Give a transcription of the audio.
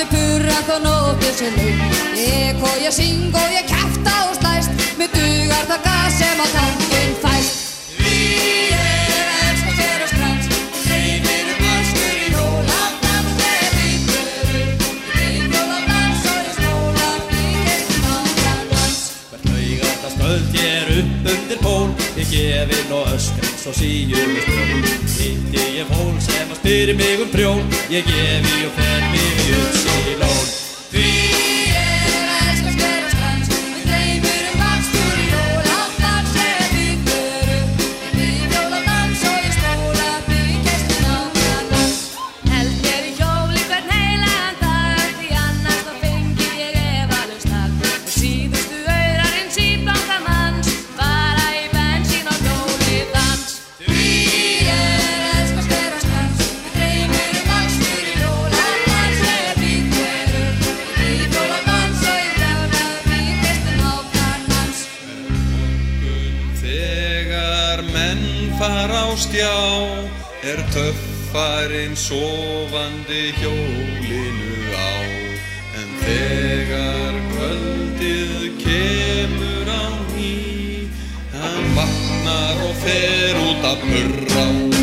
getur purrað þó nóttin sé löng. Ég og ég syng og ég kjafta og slæst, mér dugar það gas sem á tankinn fæst. Við elskar sér og strands, dreymir askur í jóladans. Þegar við förum í jóladans og ég snóla í geistum áframdans. Hvert laugardagskvöld ég upp undir ból, ég gefinn og öskrin svo síum við sprjól. Hitti ég fólk sem spyrir mig prjól, ég gefi og fer mig í Upsilón. Við elskar sér og strands, við dreymir askur í jóladans. Þegar við förum í jóladans og ég snóla í geistum áframdans. Held mér í hjól í hvern heilagan dag, því annars þá fengi ég efalaust hag. Og síðustu aurarins í blanda manns, fara í bensín og hjólið dans. Við elskar sér og strands, við dreymir askur í jóladans. Þegar við förum í jóladans og ég snóla í geistum áframdans. Þegar menn fara á stjá, töffarinn sofandi hjólinu á. En þegar kvöldið kemur á ný, hann vaknar og fer út að purra.